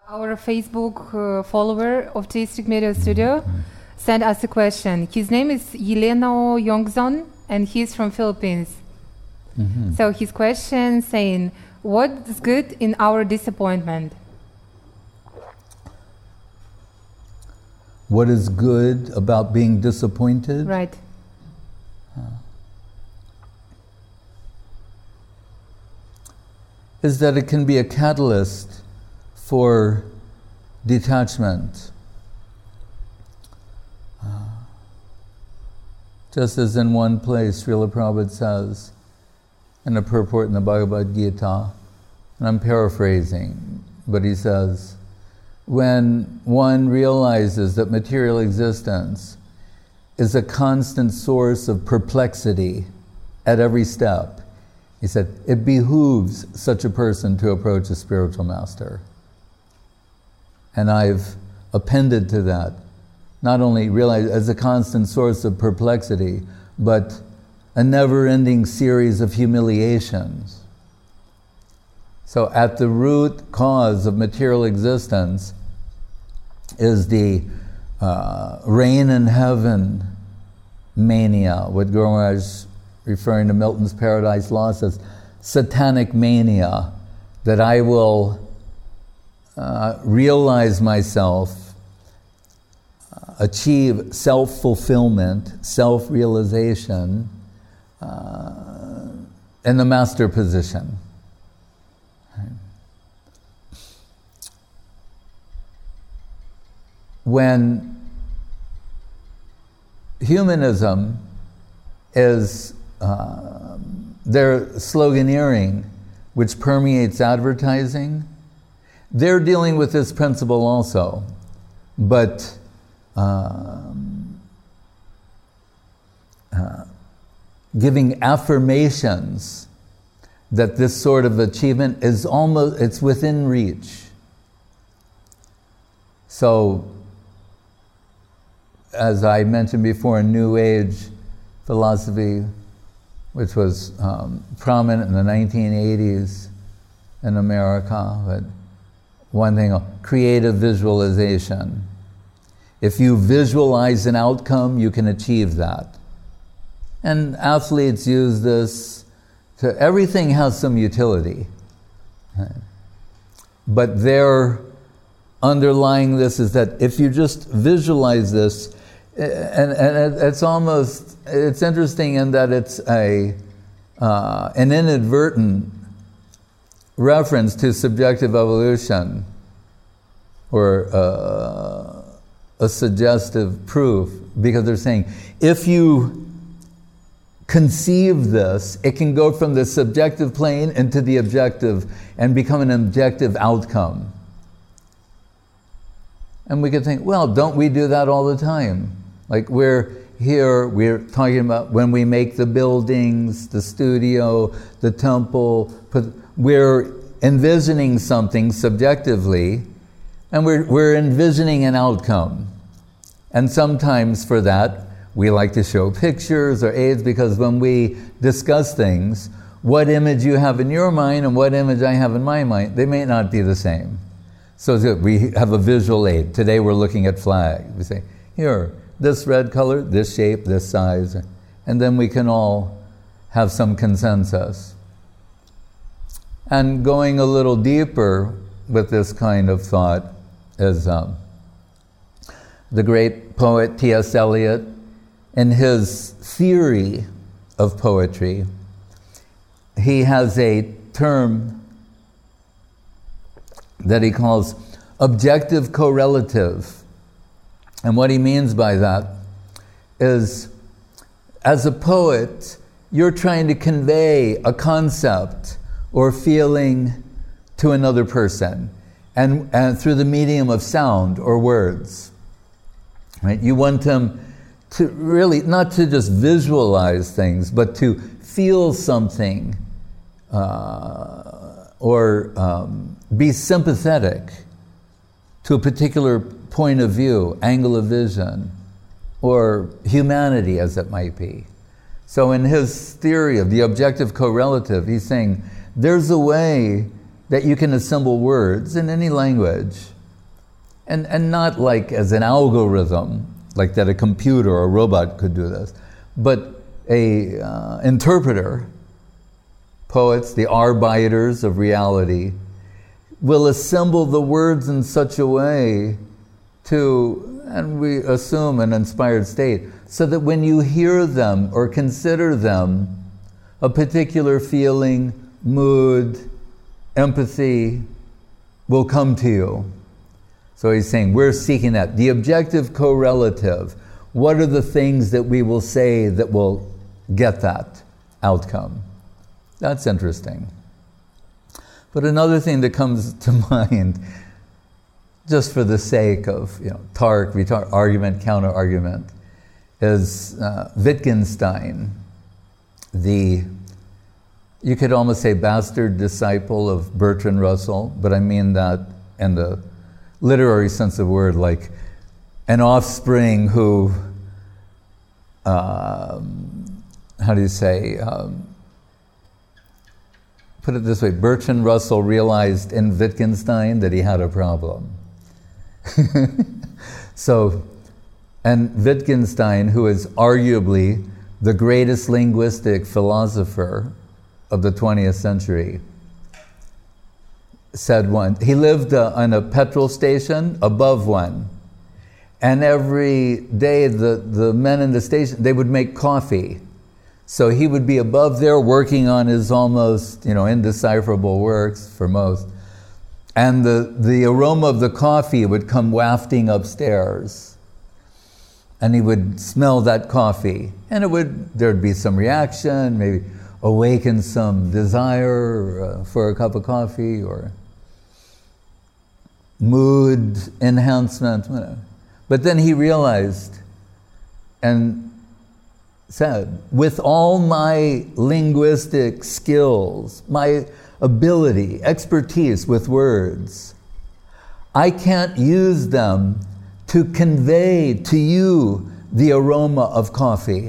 Our Facebook follower of Theistic Media Studio sent us a question. His name is Yeleno Yongzon, and he's from Philippines. So his question saying, what's good in our disappointment? What is good about being disappointed? Right. Is that it can be a catalyst for detachment. Just as in one place, Srila Prabhupada says, in a purport in the Bhagavad Gita, and I'm paraphrasing, but he says, when one realizes that material existence is a constant source of perplexity at every step, he said, it behooves such a person to approach a spiritual master. And I've appended to that, not only realize as a constant source of perplexity, but a never-ending series of humiliations. So at the root cause of material existence is the rain in heaven mania, what Guru Maharaj, referring to Milton's Paradise Lost, says, satanic mania, that I will realize myself, achieve self-fulfillment, self-realization in the master position. When humanism is their sloganeering, which permeates advertising, they're dealing with this principle also, but giving affirmations that this sort of achievement is almost, it's within reach. So, as I mentioned before, New Age philosophy, which was prominent in the 1980s in America, but one thing, creative visualization. If you visualize an outcome, you can achieve that. And athletes use this to, everything has some utility. But their underlying this is that if you just visualize this, and it's almost, it's interesting in that it's an inadvertent reference to subjective evolution, or a suggestive proof, because they're saying, if you conceive this, it can go from the subjective plane into the objective and become an objective outcome. And we could think, well, don't we do that all the time? Like we're talking about when we make the buildings, the studio, the temple, we're envisioning something subjectively, and we're envisioning an outcome. And sometimes for that, we like to show pictures or aids, because when we discuss things, what image you have in your mind and what image I have in my mind, they may not be the same. So we have a visual aid. Today we're looking at flags. We say, here, this red color, this shape, this size. And then we can all have some consensus. And going a little deeper with this kind of thought is the great poet T.S. Eliot, in his theory of poetry, he has a term that he calls objective correlative. And what he means by that is, as a poet, you're trying to convey a concept or feeling to another person, and through the medium of sound or words. Right? You want them to really, not to just visualize things, but to feel something, or be sympathetic to a particular point of view, angle of vision, or humanity as it might be. So in his theory of the objective correlative, he's saying there's a way that you can assemble words in any language And not like as an algorithm, like that a computer or a robot could do this, but a interpreter, poets, the arbiters of reality, will assemble the words in such a way to, and we assume an inspired state, so that when you hear them or consider them, a particular feeling, mood, empathy will come to you. So he's saying we're seeking that. The objective correlative. What are the things that we will say that will get that outcome? That's interesting. But another thing that comes to mind, just for the sake of Tark, retard, argument, counter-argument, is Wittgenstein, you could almost say bastard disciple of Bertrand Russell, but I mean that in the literary sense of the word, like an offspring who, how do you say, put it this way, Bertrand Russell realized in Wittgenstein that he had a problem. So, and Wittgenstein, who is arguably the greatest linguistic philosopher of the 20th century, said one, he lived on a petrol station above one, and every day the men in the station, they would make coffee. So he would be above there working on his almost, indecipherable works for most. And the aroma of the coffee would come wafting upstairs. And he would smell that coffee. And there'd be some reaction, maybe awaken some desire for a cup of coffee or mood enhancement, whatever. But then he realized and said, with all my linguistic skills, my ability, expertise with words, I can't use them to convey to you the aroma of coffee.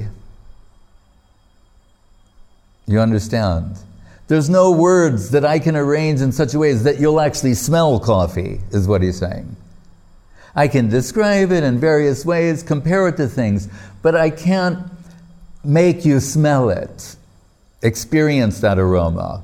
You understand? There's no words that I can arrange in such a way that you'll actually smell coffee, is what he's saying. I can describe it in various ways, compare it to things, but I can't make you smell it, experience that aroma.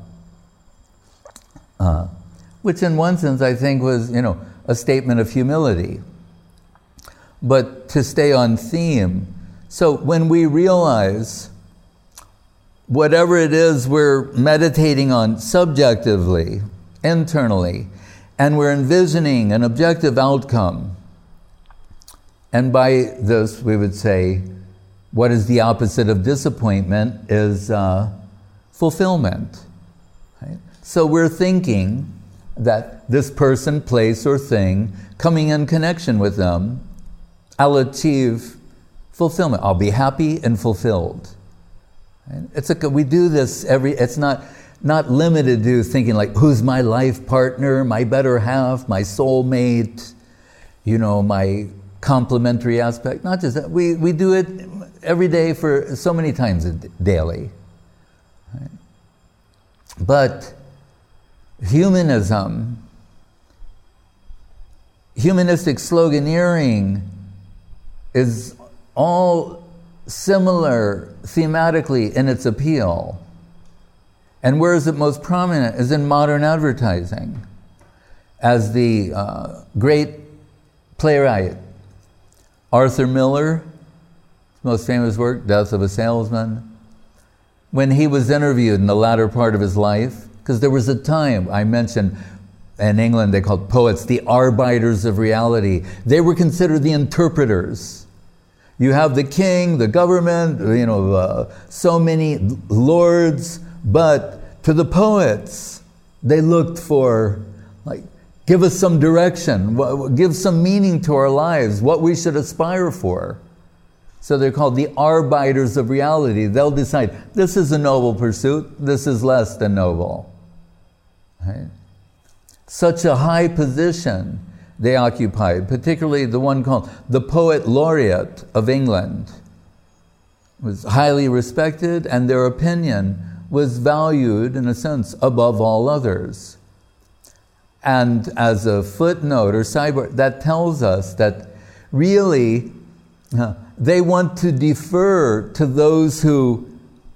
Which in one sense I think was, a statement of humility. But to stay on theme, so when we realize whatever it is we're meditating on subjectively, internally, and we're envisioning an objective outcome, and by this we would say, what is the opposite of disappointment is fulfillment. Right? So we're thinking that this person, place, or thing, coming in connection with them, I'll achieve fulfillment. I'll be happy and fulfilled. Right? We do this it's not limited to thinking like, who's my life partner, my better half, my soulmate, my complementary aspect. Not just that. We do it every day for so many times daily. Right? But humanistic sloganeering is all similar thematically in its appeal. And where is it most prominent is in modern advertising. As the great playwright Arthur Miller, his most famous work, Death of a Salesman, when he was interviewed in the latter part of his life, because there was a time, I mentioned, in England they called poets the arbiters of reality. They were considered the interpreters. You have the king, the government, so many lords, but to the poets, they looked for, give us some direction, give some meaning to our lives, what we should aspire for. So they're called the arbiters of reality. They'll decide, this is a noble pursuit, this is less than noble. Right? Such a high position they occupied, particularly the one called the Poet Laureate of England, was highly respected, and their opinion was valued, in a sense, above all others. And as a footnote or sideboard, that tells us that really they want to defer to those who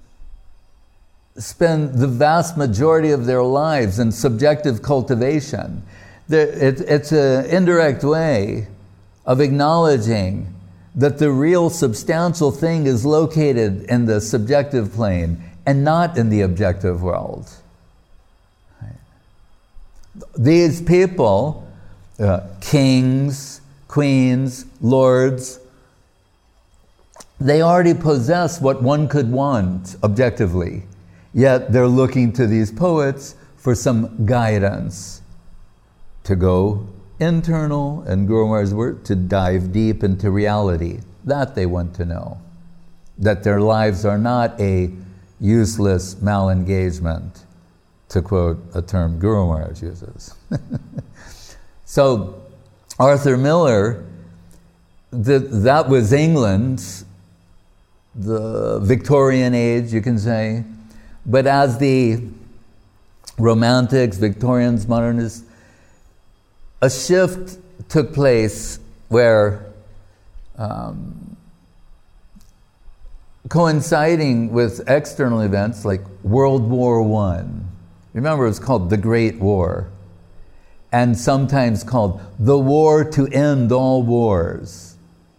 spend the vast majority of their lives in subjective cultivation. It's an indirect way of acknowledging that the real substantial thing is located in the subjective plane and not in the objective world. These people, kings, queens, lords, they already possess what one could want objectively, yet they're looking to these poets for some guidance to go internal, and Guru Maharaj's word, to dive deep into reality. That they want to know. That their lives are not a useless malengagement, to quote a term Guru Maharaj uses. So, Arthur Miller, that was England, the Victorian age, you can say. But as the Romantics, Victorians, Modernists, a shift took place where, coinciding with external events like World War I, remember it was called the Great War, and sometimes called the war to end all wars.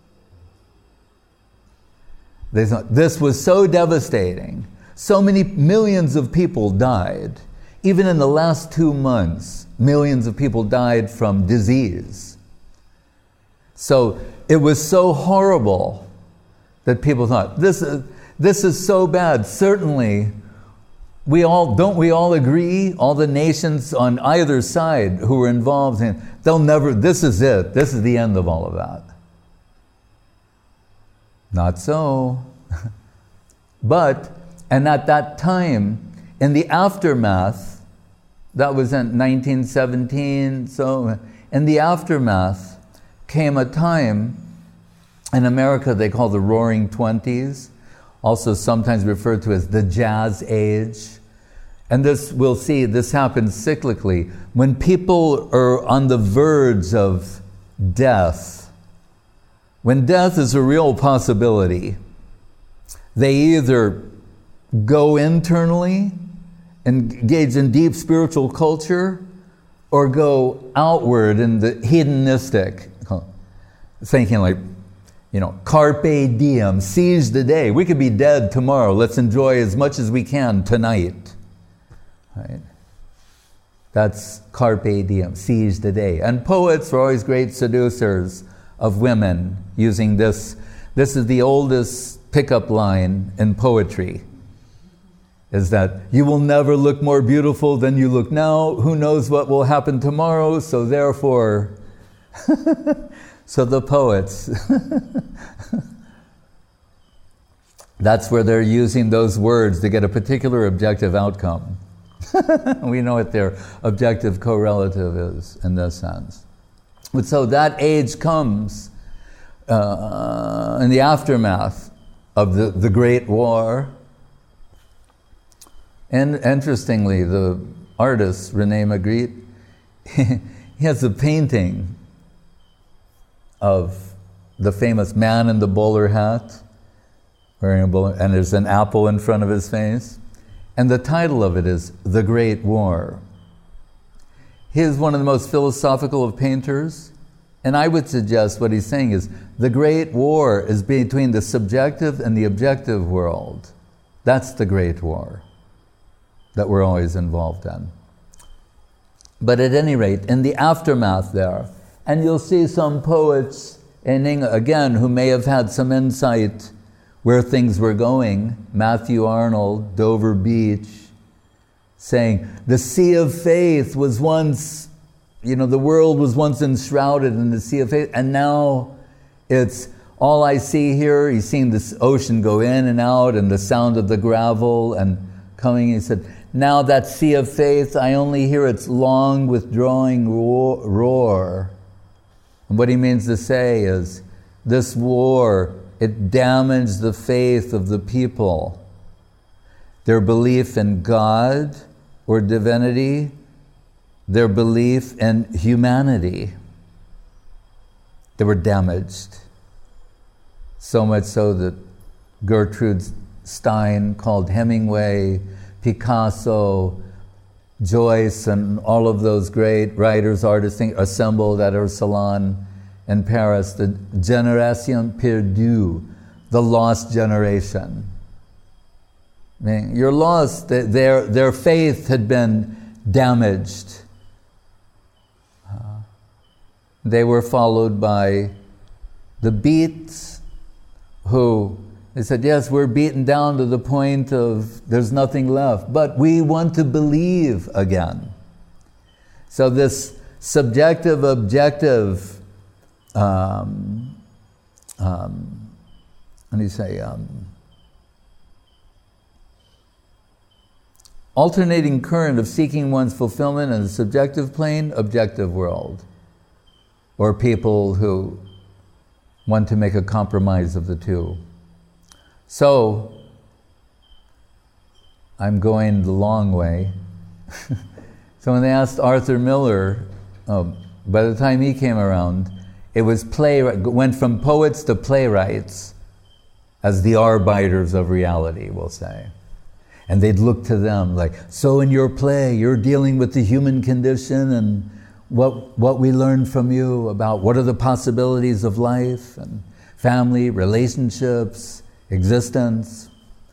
They thought this was so devastating. So many millions of people died. Even in the last 2 months, millions of people died from disease. So it was so horrible that people thought, this is so bad. Certainly, don't we all agree, all the nations on either side who were involved in, this is it. This is the end of all of that. Not so. And at that time, in the aftermath, that was in 1917, so in the aftermath came a time in America they call the Roaring Twenties, also sometimes referred to as the Jazz Age. And we'll see, this happens cyclically. When people are on the verge of death, when death is a real possibility, they either go internally, engage in deep spiritual culture, or go outward in the hedonistic, thinking like, carpe diem, seize the day. We could be dead tomorrow. Let's enjoy as much as we can tonight. Right? That's carpe diem, seize the day. And poets are always great seducers of women using this. This is the oldest pickup line in poetry, is that you will never look more beautiful than you look now. Who knows what will happen tomorrow? So therefore, so the poets, that's where they're using those words to get a particular objective outcome. We know what their objective correlative is in this sense. But so that age comes in the aftermath of the Great War. And interestingly, the artist, René Magritte, he has a painting of the famous man in the bowler hat, wearing a bowler, and there's an apple in front of his face. And the title of it is The Great War. He is one of the most philosophical of painters, and I would suggest what he's saying is the Great War is between the subjective and the objective world. That's the Great War that we're always involved in. But at any rate, in the aftermath there, and you'll see some poets in England, again, who may have had some insight where things were going. Matthew Arnold, Dover Beach, saying, the sea of faith was once, the world was once enshrouded in the sea of faith, and now it's all I see here. He's seeing this ocean go in and out, and the sound of the gravel and coming. He said, now that sea of faith, I only hear its long withdrawing roar. And what he means to say is, this war, it damaged the faith of the people. Their belief in God or divinity their belief in humanity. They were damaged. So much so that Gertrude Stein called Hemingway, Picasso, Joyce, and all of those great writers, artists assembled at her salon in Paris, the Génération Perdue, the lost generation. I mean, you're lost. Their faith had been damaged. They were followed by the Beats, who they said, yes, we're beaten down to the point of there's nothing left, but we want to believe again. So this subjective, objective, alternating current of seeking one's fulfillment in the subjective plane, objective world. Or people who want to make a compromise of the two. So, I'm going the long way. So when they asked Arthur Miller, by the time he came around, it was went from poets to playwrights as the arbiters of reality, we'll say. And they'd look to them like, so in your play, you're dealing with the human condition and what we learned from you about what are the possibilities of life and family, relationships, existence.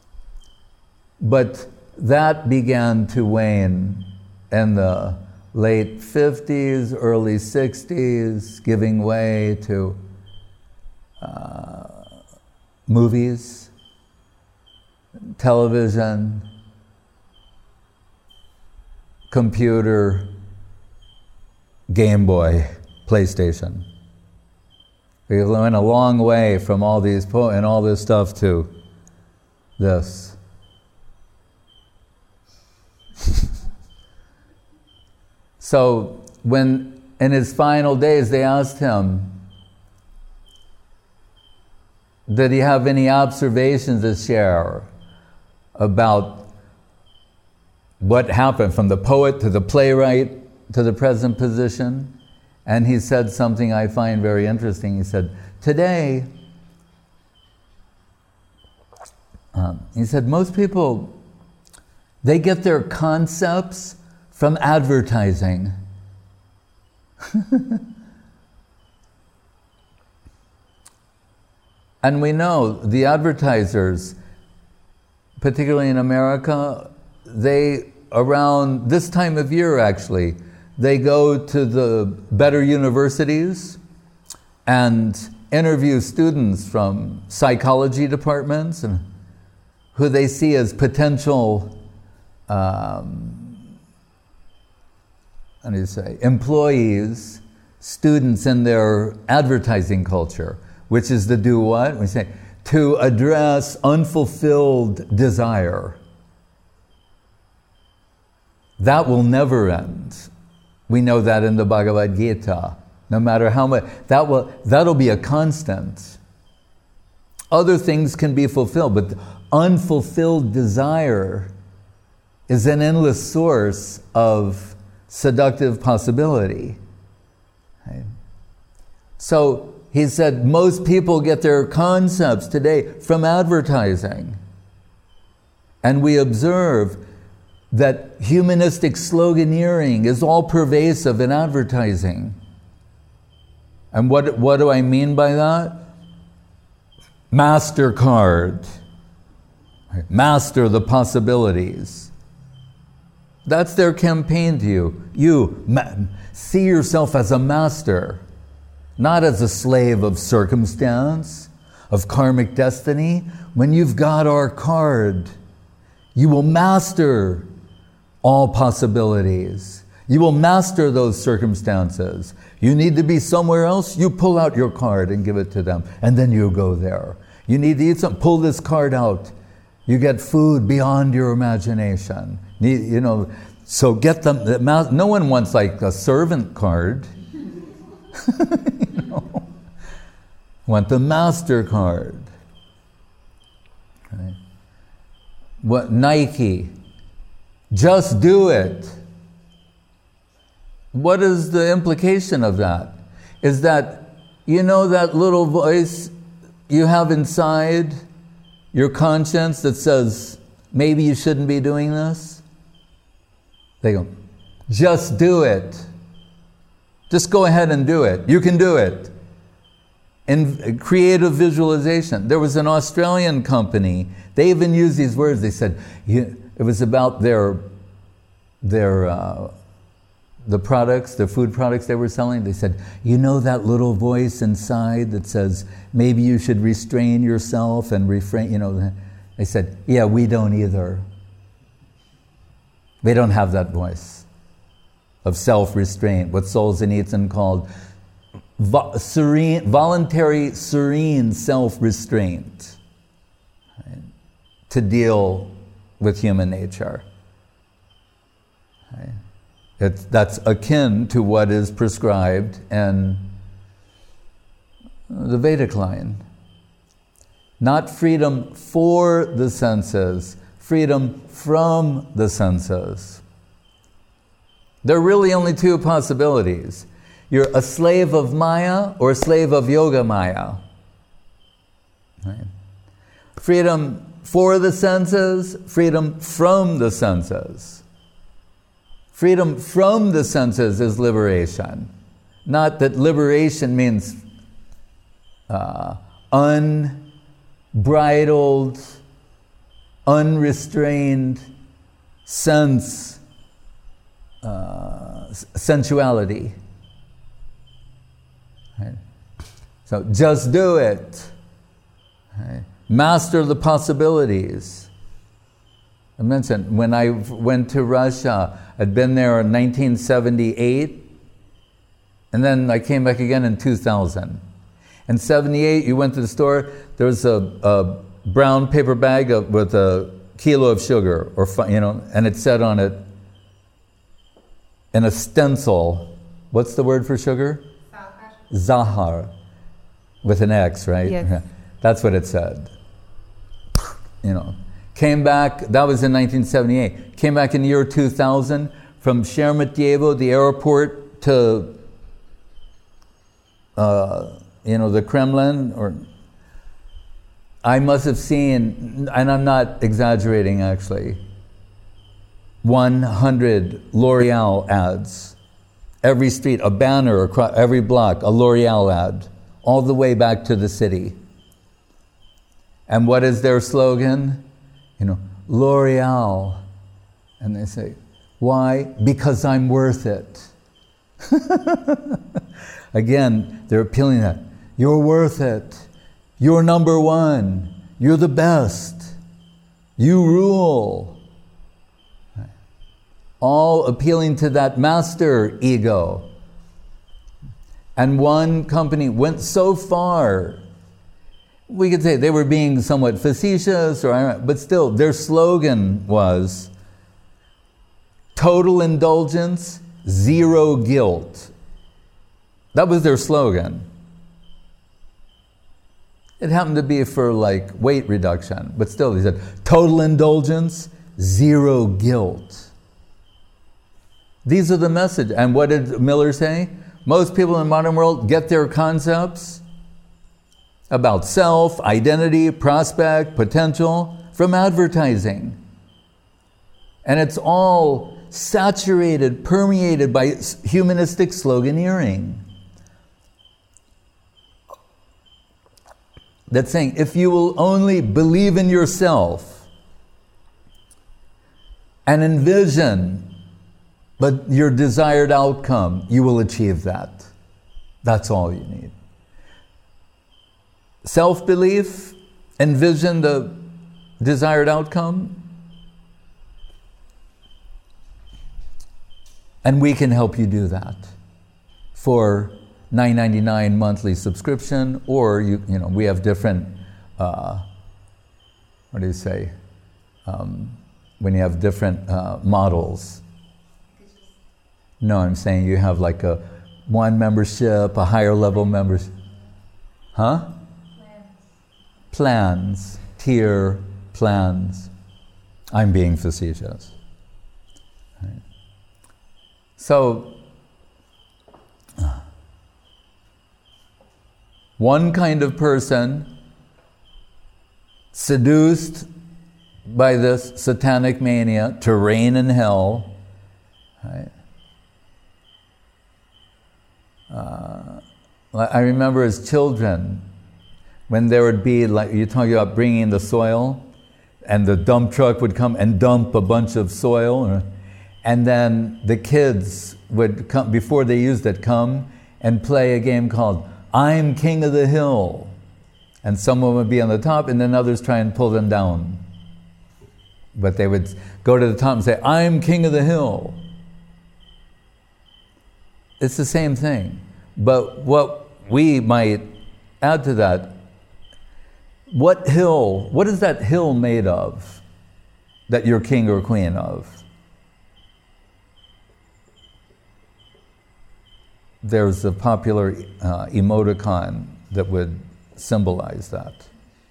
But that began to wane in the late 50s, early 60s, giving way to movies, television, computer, Game Boy, PlayStation. We went a long way from all these and all this stuff to this. So when in his final days they asked him, did he have any observations to share about what happened from the poet to the playwright to the present position? And he said something I find very interesting. He said, today, most people, they get their concepts from advertising. And we know the advertisers, particularly in America, they, around this time of year actually, they go to the better universities and interview students from psychology departments and who they see as potential employees, students in their advertising culture, which is to do what? We say, to address unfulfilled desire. That will never end. We know that in the Bhagavad Gita. No matter how much, that'll be a constant. Other things can be fulfilled, but unfulfilled desire is an endless source of seductive possibility. Right? So he said most people get their concepts today from advertising. And we observe that humanistic sloganeering is all pervasive in advertising. And what do I mean by that? MasterCard. Master the possibilities. That's their campaign to you. You see yourself as a master, not as a slave of circumstance, of karmic destiny. When you've got our card, you will master all possibilities. You will master those circumstances. You need to be somewhere else, you pull out your card and give it to them, and then you go there. You need to eat something, pull this card out. You get food beyond your imagination. So get them. No one wants like a servant card. Want the master card. Okay. What Nike? Just do it. what is the implication of that? Is that, you know, that little voice you have inside your conscience that says, maybe you shouldn't be doing this? They go, just do it. Just go ahead and do it. You can do it. In creative visualization. There was an Australian company, they even used these words. They said, it was about the products, the food products they were selling. They said, you know that little voice inside that says, maybe you should restrain yourself and refrain, you know. They said, yeah, we don't either. They don't have that voice of self-restraint, what Solzhenitsyn called voluntary, serene self-restraint, right, to deal with human nature. Right? That's akin to what is prescribed in the Vedic line. Not freedom for the senses, freedom from the senses. There are really only two possibilities. You're a slave of Maya or a slave of Yoga Maya. Right? Freedom for the senses, freedom from the senses. Freedom from the senses is liberation. Not that liberation means unbridled, unrestrained sensuality. Right? So just do it. Right? Master the possibilities. I mentioned when I went to Russia, I'd been there in 1978, and then I came back again in 2000. In 78, you went to the store, there was a brown paper bag with a kilo of sugar, or and it said on it, in a stencil, what's the word for sugar? Zahar, with an X, right? Yes. That's what it said. Came back, that was in 1978. Came back in the year 2000, from Sheremetyevo, the airport, to the Kremlin, I must have seen, and I'm not exaggerating actually, 100 L'Oreal ads. Every street, a banner across every block, a L'Oreal ad, all the way back to the city. And what is their slogan? L'Oreal. And they say, why? Because I'm worth it. Again, they're appealing that. You're worth it. You're number one. You're the best. You rule. All appealing to that master ego. And one company went so far, we could say they were being somewhat facetious, but still, their slogan was, total indulgence, zero guilt. That was their slogan. It happened to be for weight reduction, but still, they said, total indulgence, zero guilt. These are the message. And what did Miller say? Most people in the modern world get their concepts about self, identity, prospect, potential from advertising. And it's all saturated, permeated by humanistic sloganeering. That's saying, if you will only believe in yourself and envision but your desired outcome, you will achieve that. That's all you need. Self-belief, envision the desired outcome, and we can help you do that for $9.99 monthly subscription, or we have different, when you have different models. No, I'm saying you have one membership, a higher level membership. Huh? Plans. Tier plans. I'm being facetious. Right. So, One kind of person seduced by this satanic mania to reign in hell, right? I remember as children, when there would be, like you're talking about bringing the soil, and the dump truck would come and dump a bunch of soil, and then the kids would come, before they used it, come and play a game called I'm King of the Hill. And someone would be on the top, and then others try and pull them down. But they would go to the top and say, I'm King of the Hill. It's the same thing. But what we might add to that, what is that hill made of that you're king or queen of? There's a popular emoticon that would symbolize that.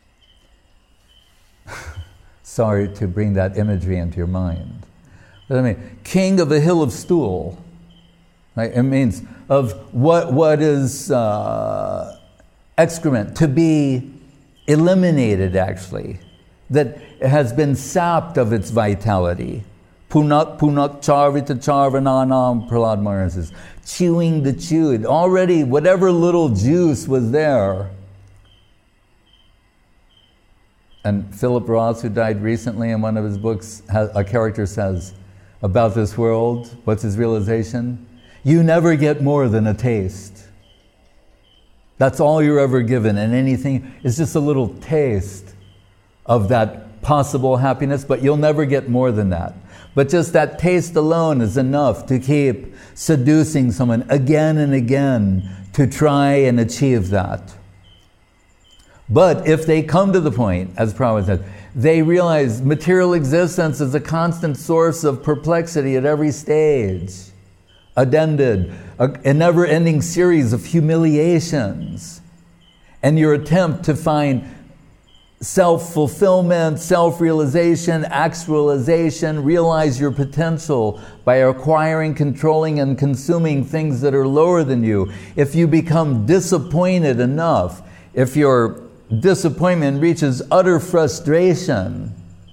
Sorry to bring that imagery into your mind. But I mean, king of a hill of stool. Right? It means of what is excrement, to be eliminated actually, that has been sapped of its vitality. Punak charvita charvananam, Prahlad Maharaj says, chewing the chewed. Already, whatever little juice was there. And Philip Roth, who died recently, in one of his books, a character says about this world, what's his realization? You never get more than a taste. That's all you're ever given, and anything is just a little taste of that possible happiness, but you'll never get more than that. But just that taste alone is enough to keep seducing someone again and again to try and achieve that. But if they come to the point, as Prabhupada said, they realize material existence is a constant source of perplexity at every stage, addended, a never-ending series of humiliations. And your attempt to find self-fulfillment, self-realization, actualization, realize your potential by acquiring, controlling, and consuming things that are lower than you. If you become disappointed enough, if your disappointment reaches utter frustration,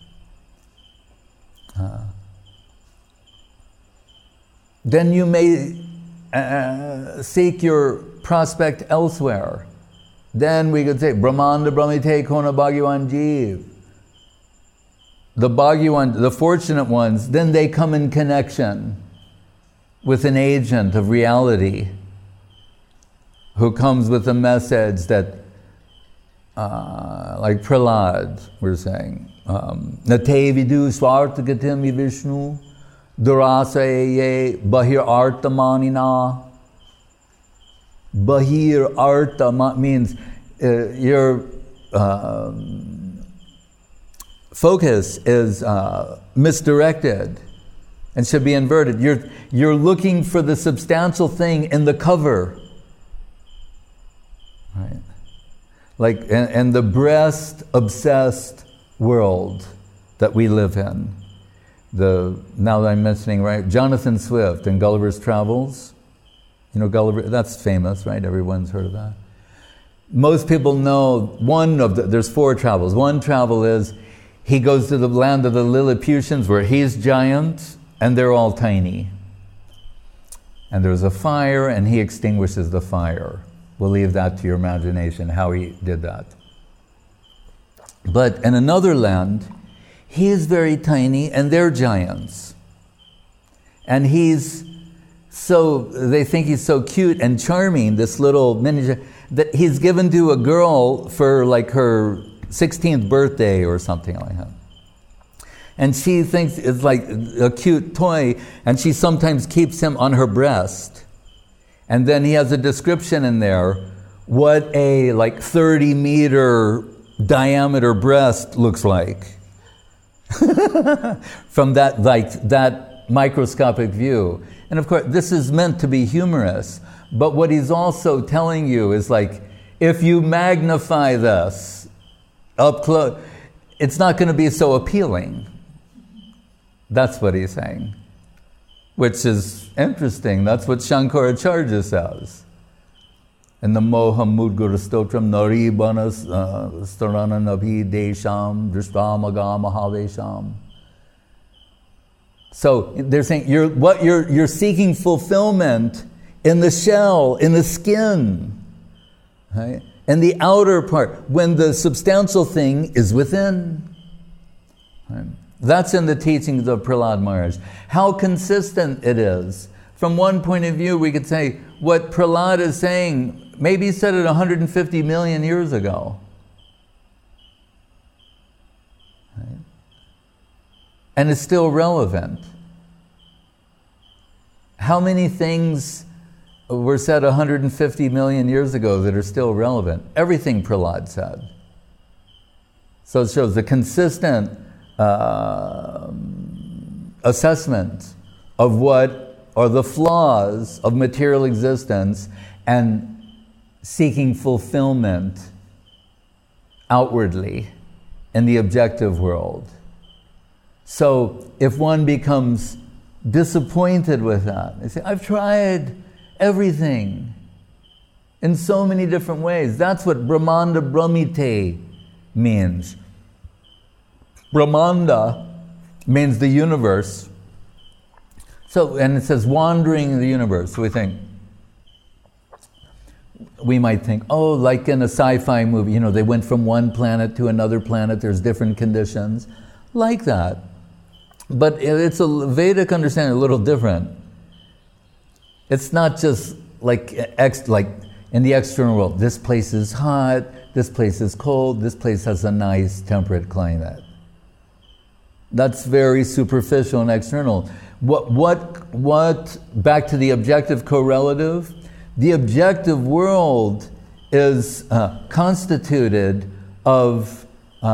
then you may seek your prospect elsewhere. Then we could say, Brahmanda Brahmite Kona Bhagyavan Jeev. The Bhagyavan, the fortunate ones, then they come in connection with an agent of reality who comes with a message that, like Prahlad, we're saying, Nate vidu swartagatim Vishnu durasa ye bahir artamanina. Bahir arta means your focus is misdirected and should be inverted. You're looking for the substantial thing in the cover, right? Like in the breast-obsessed world that we live in. Now that I'm mentioning, right, Jonathan Swift in Gulliver's Travels. You know, Gulliver, that's famous, right? Everyone's heard of that. Most people know there's 4 travels. One travel is he goes to the land of the Lilliputians where he's giant and they're all tiny. And there's a fire and he extinguishes the fire. We'll leave that to your imagination, how he did that. But in another land, he is very tiny and they're giants. And they think he's so cute and charming, this little miniature, that he's given to a girl for like her 16th birthday or something like that. And she thinks it's like a cute toy, and she sometimes keeps him on her breast. And then he has a description in there what a like 30-meter diameter breast looks like. From that microscopic view. And of course, this is meant to be humorous, but what he's also telling you is like, if you magnify this up close, it's not going to be so appealing. That's what he's saying, which is interesting. That's what Shankaracharya says. And the Moha Mudguru Stotram Naribanas Starana Nabhi Desham Drishtamaga Mahavesham. So they're saying you're seeking fulfillment in the shell, in the skin, right? In the outer part, when the substantial thing is within. Right? That's in the teachings of Prahlad Maharaj. How consistent it is. From one point of view, we could say what Prahlad is saying, maybe he said it 150 million years ago. Right? And it's still relevant. How many things were said 150 million years ago that are still relevant? Everything Prahlad said. So it shows the consistent assessment of what are the flaws of material existence and seeking fulfillment outwardly in the objective world. So if one becomes disappointed with that, they say, I've tried everything in so many different ways. That's what Brahmanda Brahmite means. Brahmanda means the universe. So, and it says wandering in the universe. So we might think, oh, like in a sci-fi movie, they went from one planet to another planet, there's different conditions. Like that. But it's a Vedic understanding a little different. It's not just like in the external world, this place is hot, this place is cold, this place has a nice temperate climate. That's very superficial and external. What back to the objective correlative? The objective world is constituted of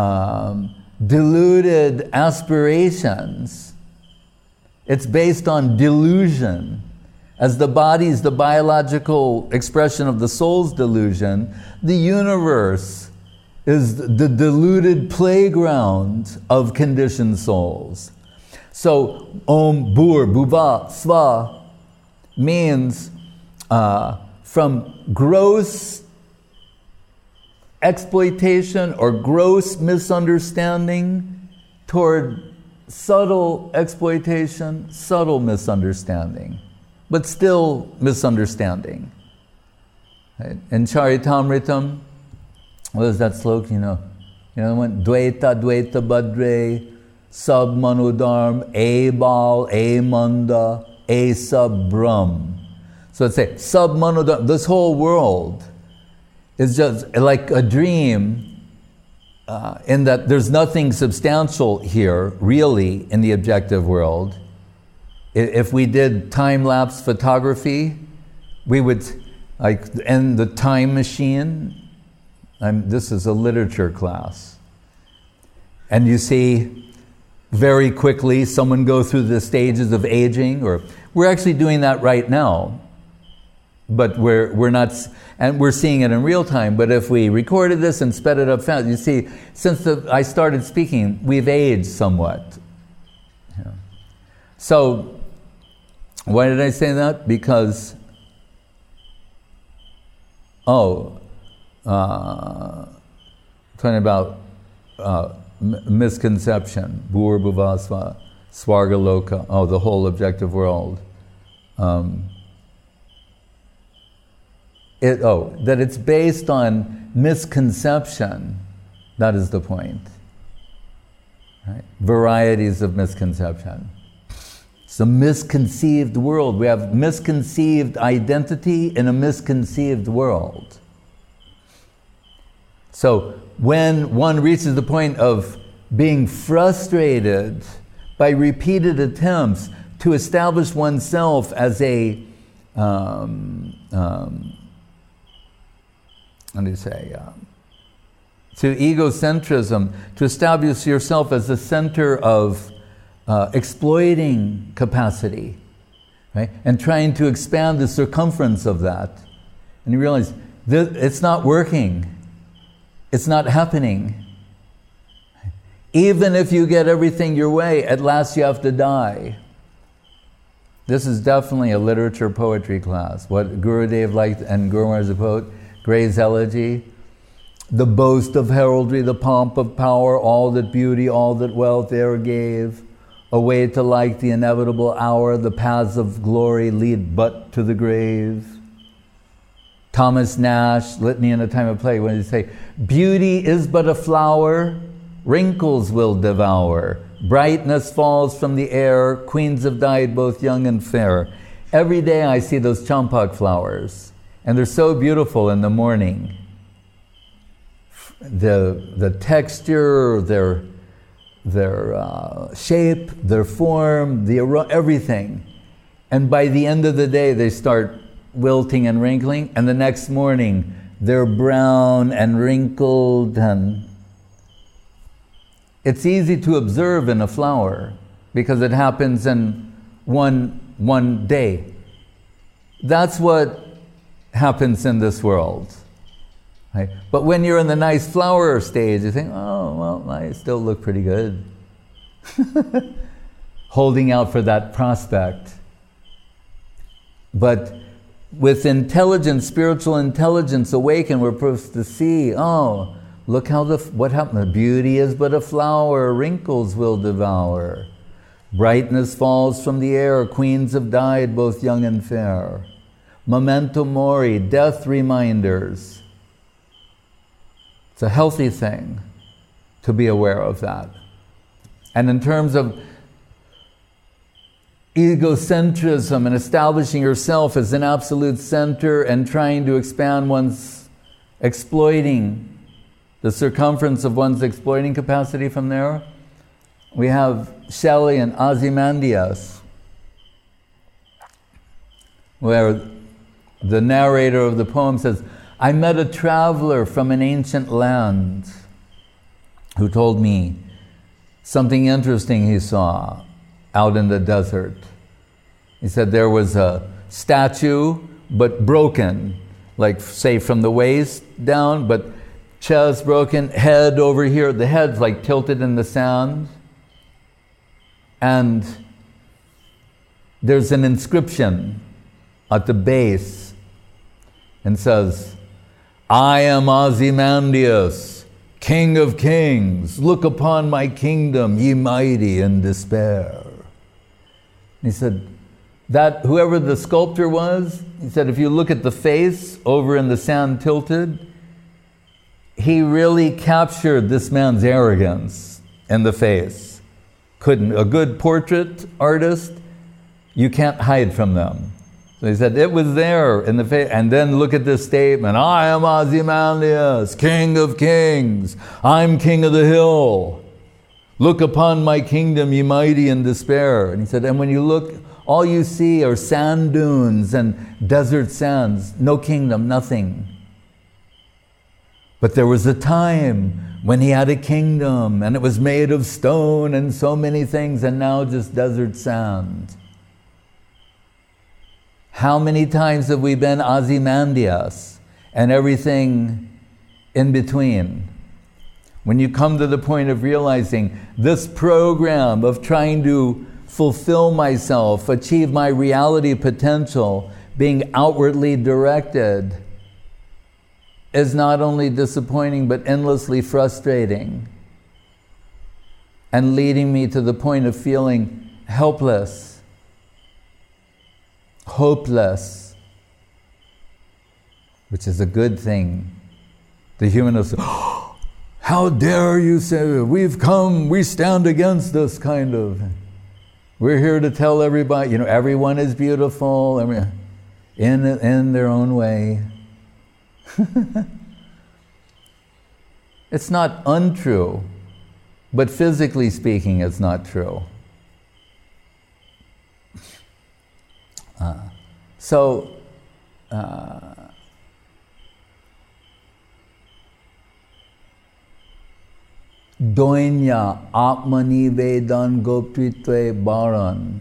deluded aspirations. It's based on delusion. As the body is the biological expression of the soul's delusion, the universe is the deluded playground of conditioned souls. So, Om Bhur Bhuva Sva means from gross exploitation or gross misunderstanding toward subtle exploitation, subtle misunderstanding, but still misunderstanding. Right? In Charitamritam, what is that sloka? When Dvaita Dvaita Badre, Sab Manudharm, A Bal, A Manda, A Sab Brahm. So let's say, Sab Manudharm, this whole world is just like a dream in that there's nothing substantial here, really, in the objective world. If we did time-lapse photography, we would, in the time machine, this is a literature class, and you see very quickly someone go through the stages of aging, or we're actually doing that right now, but we're not, and we're seeing it in real time. But if we recorded this and sped it up fast, you see, since I started speaking, we've aged somewhat. Yeah. So, why did I say that? Because, talking about misconception, Bhur Bhuvasva, Swarga Loka, the whole objective world. That it's based on misconception, that is the point. Right? Varieties of misconception. It's a misconceived world. We have misconceived identity in a misconceived world. So when one reaches the point of being frustrated by repeated attempts to establish oneself as a to egocentrism, to establish yourself as the center of exploiting capacity, right? And trying to expand the circumference of that. And you realize it's not working. It's not happening. Even if you get everything your way, at last you have to die. This is definitely a literature poetry class. What Gurudev liked, and Guru Maharaj the poet, Gray's Elegy. The boast of heraldry, the pomp of power, all that beauty, all that wealth e'er gave. Away to like the inevitable hour, the paths of glory lead but to the grave. Thomas Nash, Litany in a Time of Play, when he say, beauty is but a flower, wrinkles will devour. Brightness falls from the air, queens have died both young and fair. Every day I see those champak flowers, and they're so beautiful in the morning. The texture, their shape, their form, everything. And by the end of the day, they start wilting and wrinkling, and the next morning, they're brown and wrinkled, and it's easy to observe in a flower because it happens in one day. That's what happens in this world. Right? But when you're in the nice flower stage, you think, oh, well, I still look pretty good. Holding out for that prospect. But with intelligence, spiritual intelligence awakened, we're supposed to see, oh, look how what happened. Beauty is but a flower, wrinkles will devour. Brightness falls from the air, queens have died, both young and fair. Memento mori, death reminders. It's a healthy thing to be aware of that. And in terms of egocentrism and establishing yourself as an absolute center and trying to expand exploiting the circumference of one's exploiting capacity from there, we have Shelley and Ozymandias, where the narrator of the poem says, I met a traveler from an ancient land who told me something interesting he saw out in the desert. He said there was a statue, but broken, like say from the waist down, but chest broken, head over here, the head's like tilted in the sand. And there's an inscription at the base and says, I am Ozymandias, King of Kings. Look upon my kingdom, ye mighty in despair. And he said, that whoever the sculptor was, he said, if you look at the face over in the sand tilted, he really captured this man's arrogance in the face. A good portrait artist, you can't hide from them. So he said, it was there in the face. And then look at this statement, I am Ozymandias, King of Kings. I'm King of the Hill. Look upon my kingdom, ye mighty in despair. And he said, and when you look, all you see are sand dunes and desert sands. No kingdom, nothing. But there was a time when he had a kingdom and it was made of stone and so many things, and now just desert sand. How many times have we been Ozymandias and everything in between? When you come to the point of realizing this program of trying to fulfill myself, achieve my reality potential, being outwardly directed, is not only disappointing but endlessly frustrating and leading me to the point of feeling helpless, hopeless, which is a good thing. The human will say, oh, how dare you say, we stand against this kind of. We're here to tell everybody, everyone is beautiful in their own way. It's not untrue, but physically speaking, it's not true. Doinya Atmani Vedan Goptritve Baran.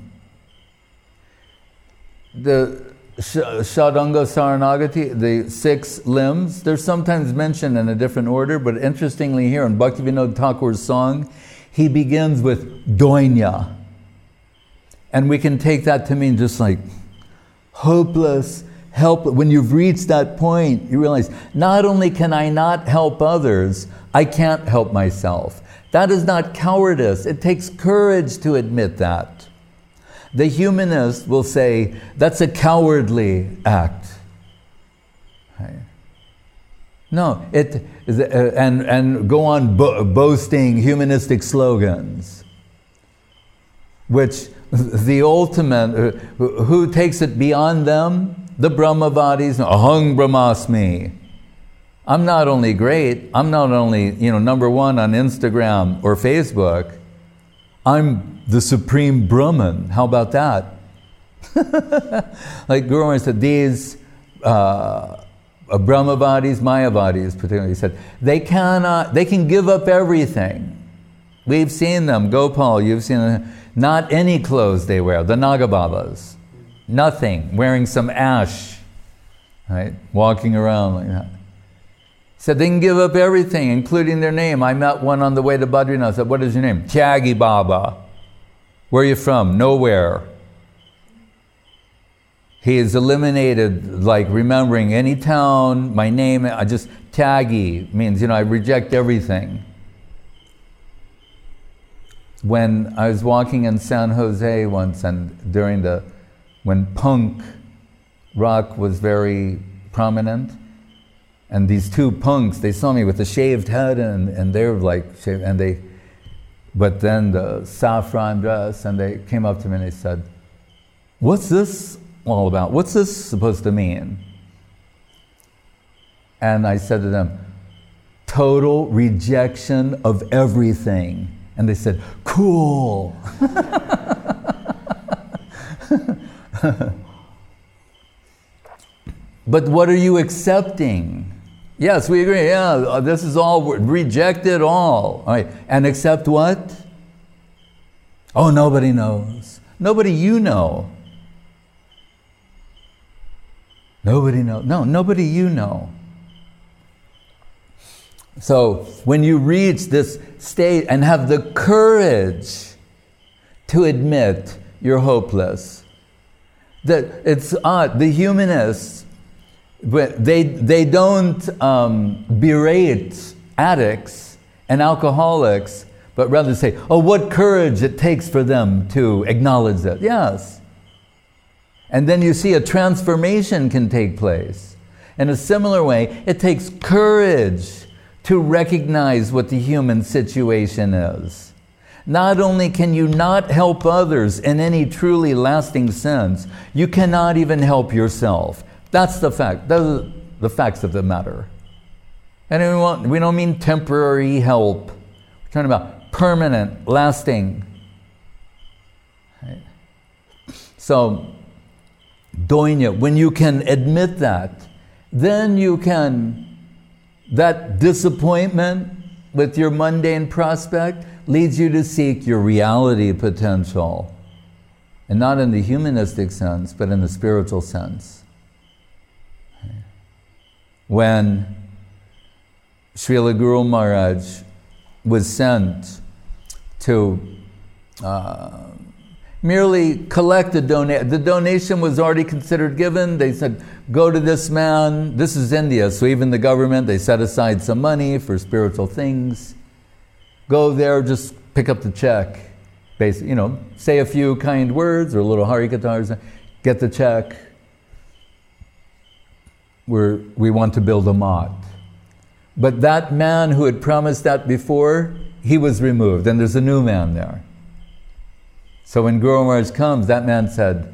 The Shadanga Saranagati, the 6 limbs, they're sometimes mentioned in a different order, but interestingly here in Bhaktivinoda Thakur's song, he begins with Doinya. And we can take that to mean just like hopeless, helpless. When you've reached that point, you realize, not only can I not help others, I can't help myself. That is not cowardice. It takes courage to admit that. The humanist will say, that's a cowardly act. Right? No, and go on boasting humanistic slogans, which the ultimate, who takes it beyond them? The Brahmavadis, ahang brahmasmi. I'm not only great, I'm not only, number one on Instagram or Facebook, I'm the supreme Brahman. How about that? Like Guru Maharaj said, these Brahmavadis, Mayavadis particularly, said, they can give up everything. We've seen them, Gopal, you've seen them, not any clothes they wear, the Nagababas. Nothing, wearing some ash, right? Walking around like that. Said they can give up everything, including their name. I met one on the way to Badrinath. Said, what is your name? Tyagi Baba. Where are you from? Nowhere. He is eliminated, like remembering any town, my name, I just, Tyagi means, I reject everything. When I was walking in San Jose once, and when punk rock was very prominent, and these two punks, they saw me with a shaved head, and they were like shaved, but then the saffron dress, and they came up to me and they said, what's this all about? What's this supposed to mean? And I said to them, total rejection of everything. And they said, cool. But what are you accepting? Yes, we agree. Yeah, this is all, reject it all. All right. And accept what? Oh, nobody knows. Nobody you know. Nobody knows. No, nobody you know. So when you reach this state and have the courage to admit you're hopeless, that it's odd, the humanists, they don't berate addicts and alcoholics, but rather say, oh, what courage it takes for them to acknowledge that. Yes. And then you see a transformation can take place. In a similar way, it takes courage to recognize what the human situation is. Not only can you not help others in any truly lasting sense, you cannot even help yourself. That's the fact. Those are the facts of the matter. And we don't mean temporary help. We're talking about permanent, lasting. Right? So, doinya, when you can admit that, then you can, that disappointment with your mundane prospect leads you to seek your reality potential. And not in the humanistic sense, but in the spiritual sense. When Srila Guru Maharaj was sent to merely collect a donation. The donation was already considered given. They said, go to this man. This is India, so even the government, they set aside some money for spiritual things. Go there, just pick up the check. Basically, say a few kind words or a little harikatars, get the check. We want to build a mat. But that man who had promised that before, he was removed, and there's a new man there. So when Guru Maharaj comes, that man said,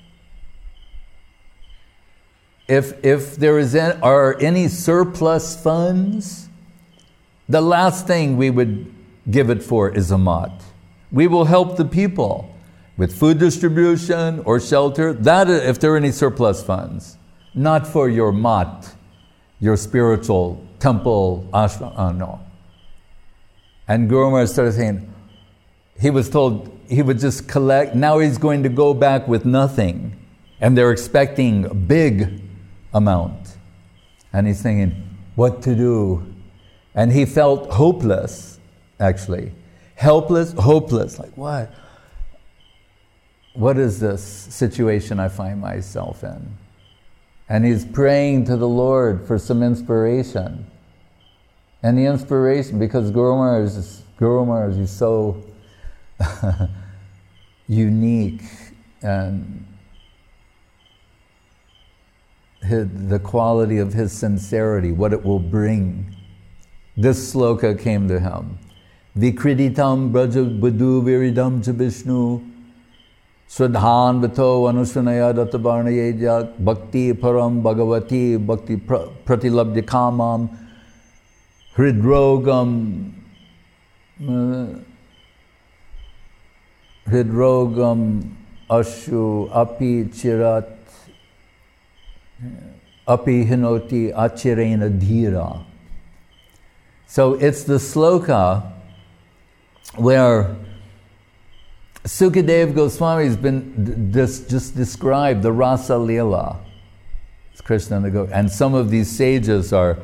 if there are any surplus funds, the last thing we would give it for is a mat. We will help the people with food distribution or shelter, that if there are any surplus funds, not for your mat, your spiritual temple, ashram, no. And Guru Maharaj started saying, he was told he would just collect, now he's going to go back with nothing. And they're expecting a big amount. And he's thinking, what to do? And he felt hopeless, actually. Helpless, hopeless, like what? what is this situation I find myself in? And he's praying to the Lord for some inspiration. And the inspiration, because Guru Maharaj is so unique, and the quality of his sincerity, what it will bring. This sloka came to him. Vikriditam braja budu viridam cha Vishnu Swadhan vato anusvanaya dattavarnayedyak bhakti param bhagavati bhakti pratilabdya kamam hridrogam ashu api chirat api hinoti achirena dhira. So it's the sloka where Sukadeva Goswami has been just described the Rasa Leela. It's Krishna and the Gopi. And some of these sages are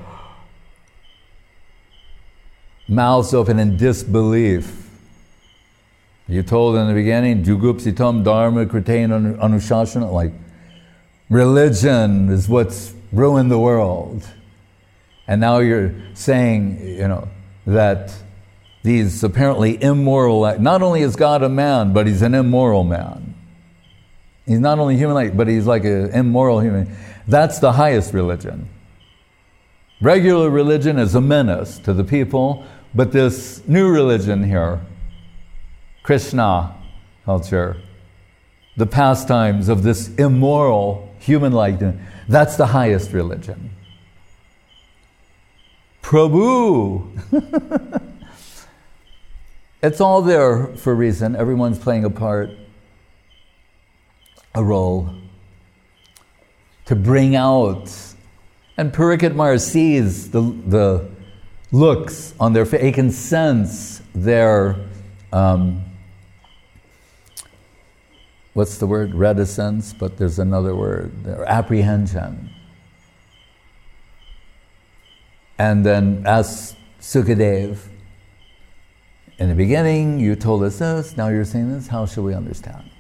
mouths open in disbelief. You told in the beginning, Jugupsitam Dharma Kritain Anushasana, like religion is what's ruined the world. And now you're saying, that these apparently immoral, not only is God a man, but he's an immoral man. He's not only human, but he's like an immoral human. That's the highest religion. Regular religion is a menace to the people, but this new religion here, Krishna culture, the pastimes of this immoral human-like, that's the highest religion. Prabhu! It's all there for a reason. Everyone's playing a part, a role, to bring out. And Parikshit Maharaj sees the looks on their face. He can sense their, what's the word? Reticence, but there's another word, their apprehension. And then asks Sukadeva, in the beginning, you told us this, now you're saying this, how shall we understand?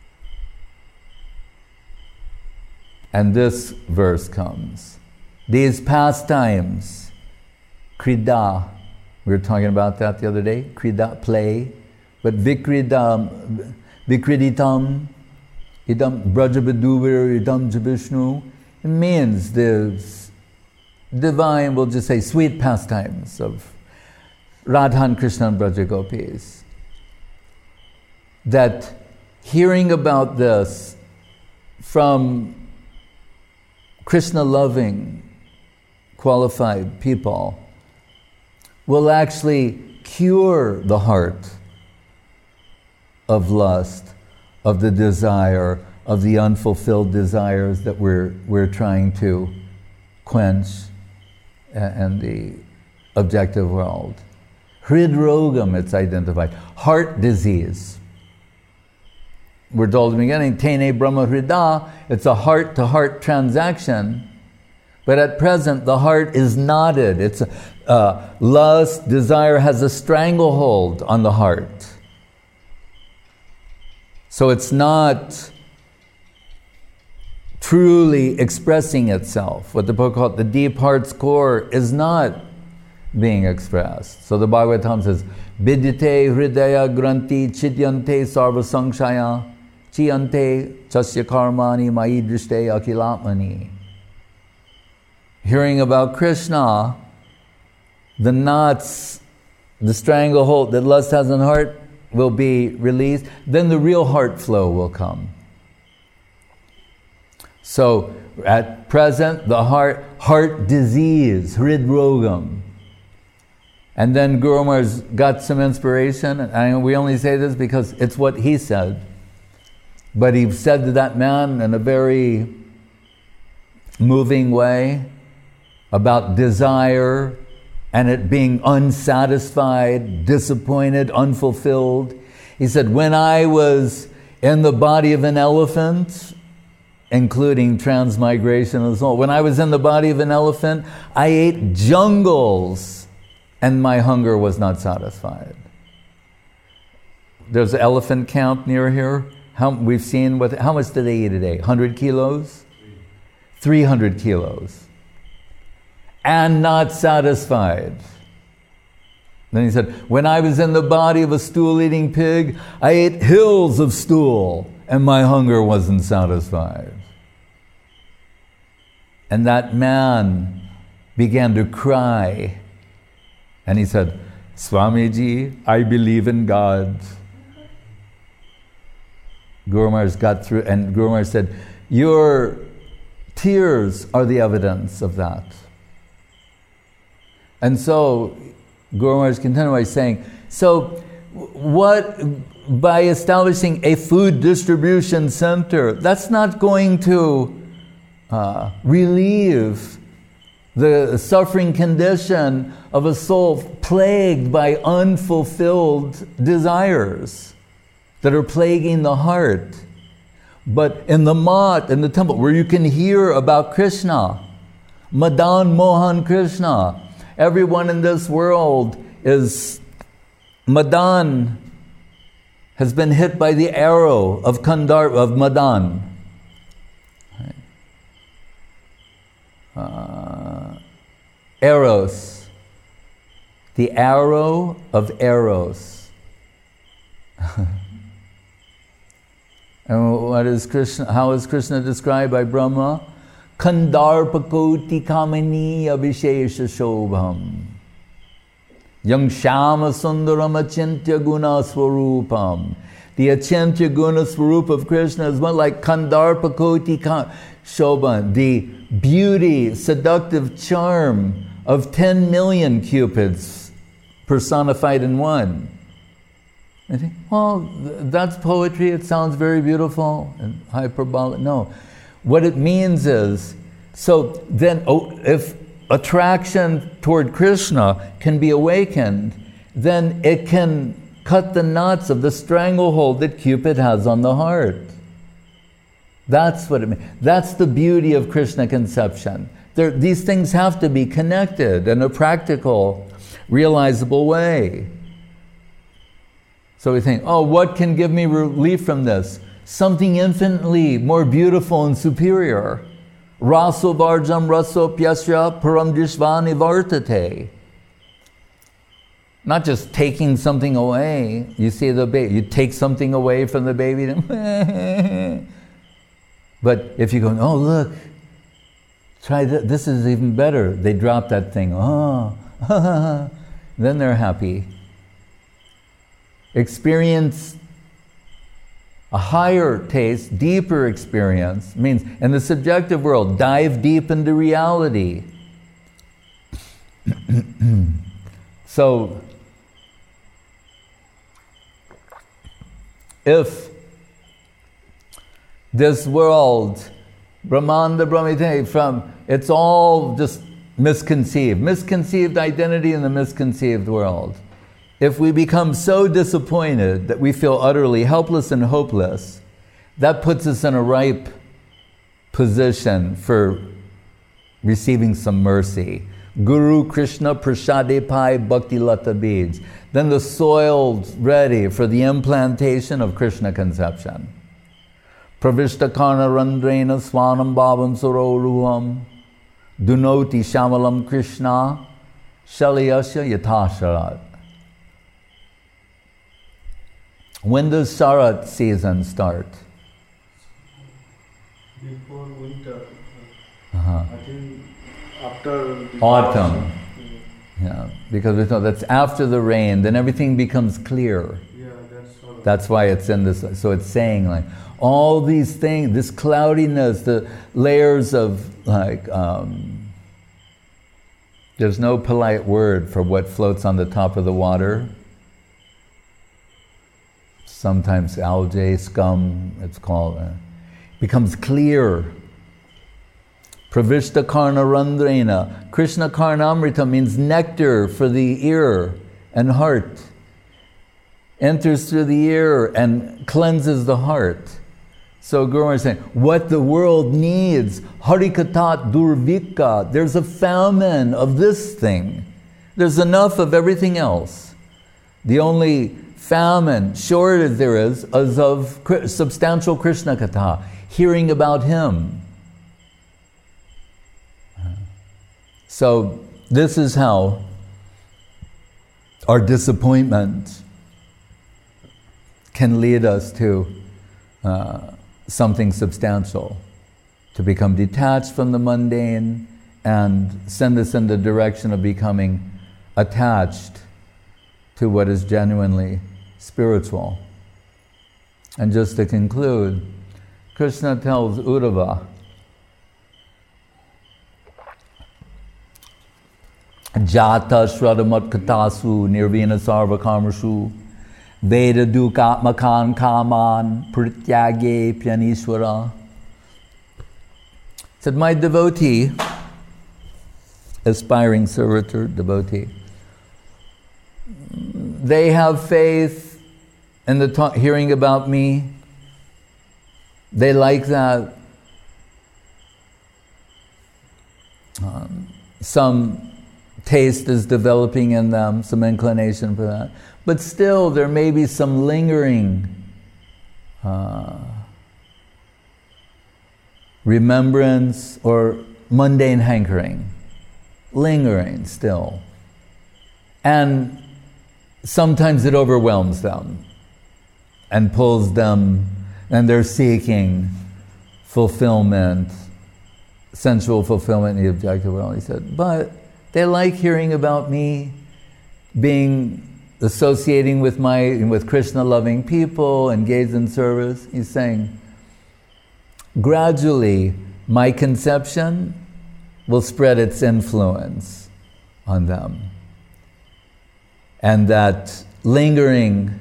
And this verse comes. These pastimes, krida, we were talking about that the other day, krida, play, but vikriditam, idam brajabaduvir, idam jabishnu, it means this divine, we'll just say sweet pastimes of Radha and Krishna and Braja Gopis. That hearing about this from Krishna-loving, qualified people will actually cure the heart of lust, of the desire, of the unfulfilled desires that we're trying to quench in the objective world. Hridrogam, it's identified. Heart disease. We're told in the beginning, Tene Brahma Hrida, it's a heart-to-heart transaction. But at present, the heart is knotted. It's lust, desire has a stranglehold on the heart. So it's not truly expressing itself. What the book called the deep heart's core is not being expressed. So the Bhagavatam says, Vidyate hridaya granti chidyante sarva sankshaya chiyante chasya karmani mai drishte akilatmani. Hearing about Krishna, the knots, the stranglehold that lust has in the heart will be released. Then the real heart flow will come. So at present, the heart disease, hridrogam. And then Guru Maharaj got some inspiration, and we only say this because it's what he said. But he said to that man in a very moving way about desire and it being unsatisfied, disappointed, unfulfilled. He said, when I was in the body of an elephant, including transmigration and so on, when I was in the body of an elephant, I ate jungles and my hunger was not satisfied. There's an elephant count near here. We've seen how much did they eat a day? 100 kilos? 300 kilos. And not satisfied. Then he said, when I was in the body of a stool-eating pig, I ate hills of stool, and my hunger wasn't satisfied. And that man began to cry. And he said, Swamiji, I believe in God. Guru Maharaj got through, and Guru Maharaj said, your tears are the evidence of that. And so, Guru Maharaj continued by saying, so by establishing a food distribution center, that's not going to relieve the suffering condition of a soul plagued by unfulfilled desires that are plaguing the heart. But in the mat, in the temple, where you can hear about Krishna, Madan Mohan Krishna, everyone in this world is, Madan has been hit by the arrow of Madan. Eros, the arrow of Eros. And what is Krishna? How is Krishna described by Brahma? Kandarpakoti kamani abhishesha shobham. Yang shama sundaram achintya guna swarupam. The achintya guna swarup of Krishna is more like Kandarpakoti shobham, the beauty, seductive charm of 10 million cupids personified in one. I think, well, that's poetry, it sounds very beautiful and hyperbolic. No. What it means is, so then if attraction toward Krishna can be awakened, then it can cut the knots of the stranglehold that Cupid has on the heart. That's what it means. That's the beauty of Krishna conception. These things have to be connected in a practical, realizable way. So we think, oh, what can give me relief from this? Something infinitely more beautiful and superior. Raso varjam raso pyasya param dishvani vartate. Not just taking something away. You see the baby, you take something away from the baby. But if you go, oh look, try this is even better. They drop that thing. Oh, then they're happy. Experience a higher taste, deeper experience, means in the subjective world, dive deep into reality. So, if this world, Brahmanda Brahmite, it's all just misconceived identity in the misconceived world. If we become so disappointed that we feel utterly helpless and hopeless, that puts us in a ripe position for receiving some mercy. Guru Krishna Prasade Pai Bhakti Lata Beads. Then the soil's ready for the implantation of Krishna conception. Pravishta Karna Randrena Swanam Bhavam Suroruham Dunoti Shamalam Krishna Shalayasya Yatasharat. When does Sharat season start? Before winter. Uh-huh. I think after the autumn. Yeah, because we know that's after the rain, then everything becomes clear. Yeah, that's all. That's why it's in this. So it's saying like all these things, this cloudiness, the layers of like. There's no polite word for what floats on the top of the water. Sometimes algae, scum, it's called, becomes clear. Pravishta Karna Randrena. Krishna Karnamrita means nectar for the ear and heart. Enters through the ear and cleanses the heart. So Guru Maharaj is saying, what the world needs, Harikatat Durvika, there's a famine of this thing. There's enough of everything else. The only famine, short as there is of substantial Krishna Katha, hearing about him. So this is how our disappointment can lead us to something substantial, to become detached from the mundane and send us in the direction of becoming attached to what is genuinely spiritual. And just to conclude, Krishna tells Uddhava, Jata Shradamatkatasu Nirvina Sarva Karmashu Veda Dukatmakan Kaman Prityage Pyanishwara. Said, my devotee, aspiring servitor, devotee, they have faith in the hearing about me. They like that. Some taste is developing in them, some inclination for that. But still, there may be some lingering remembrance or mundane hankering, lingering still. And sometimes it overwhelms them and pulls them, and they're seeking fulfillment, sensual fulfillment in the objective world. He said, but they like hearing about me, associating with Krishna-loving people, engaged in service. He's saying, gradually, my conception will spread its influence on them. And that lingering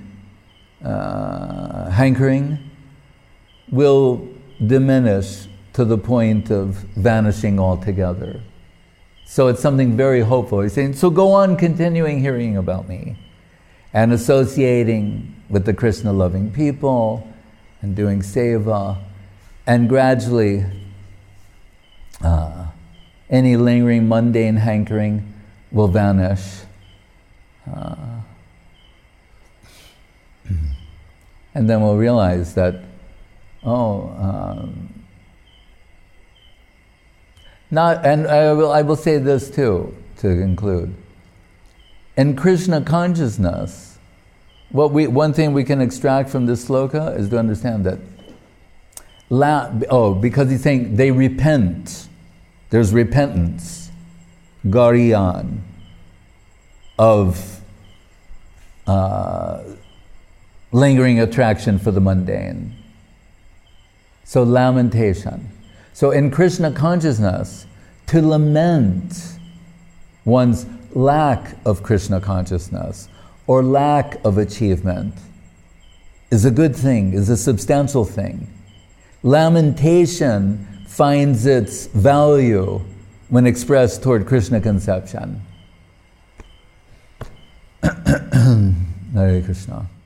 hankering will diminish to the point of vanishing altogether. So it's something very hopeful. He's saying, so go on continuing hearing about me and associating with the Krishna-loving people and doing seva, and gradually any lingering mundane hankering will vanish. And then we'll realize that, I will say this too, to conclude. In Krishna consciousness, one thing we can extract from this sloka is to understand that, because he's saying they repent, there's repentance, gariyan, of lingering attraction for the mundane. So lamentation. So in Krishna consciousness, to lament one's lack of Krishna consciousness or lack of achievement is a good thing, is a substantial thing. Lamentation finds its value when expressed toward Krishna conception. Hare Krishna.